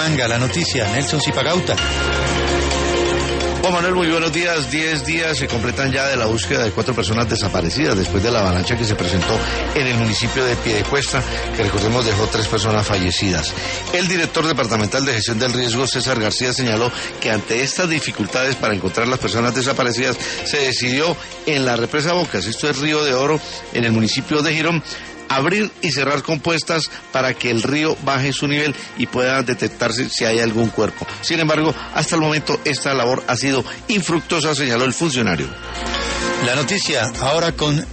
Bucaramanga, la noticia, Nelson Zipagauta. Juan Manuel, muy buenos días. 10 días se completan ya de la búsqueda de 4 personas desaparecidas después de la avalancha que se presentó en el municipio de Piedecuesta, que recordemos dejó 3 personas fallecidas. El director departamental de gestión del riesgo, César García, señaló que ante estas dificultades para encontrar las personas desaparecidas, se decidió en la represa Bocas, esto es Río de Oro, en el municipio de Girón, abrir y cerrar compuestas para que el río baje su nivel y pueda detectarse si hay algún cuerpo. Sin embargo, hasta el momento esta labor ha sido infructuosa, señaló el funcionario. La noticia ahora con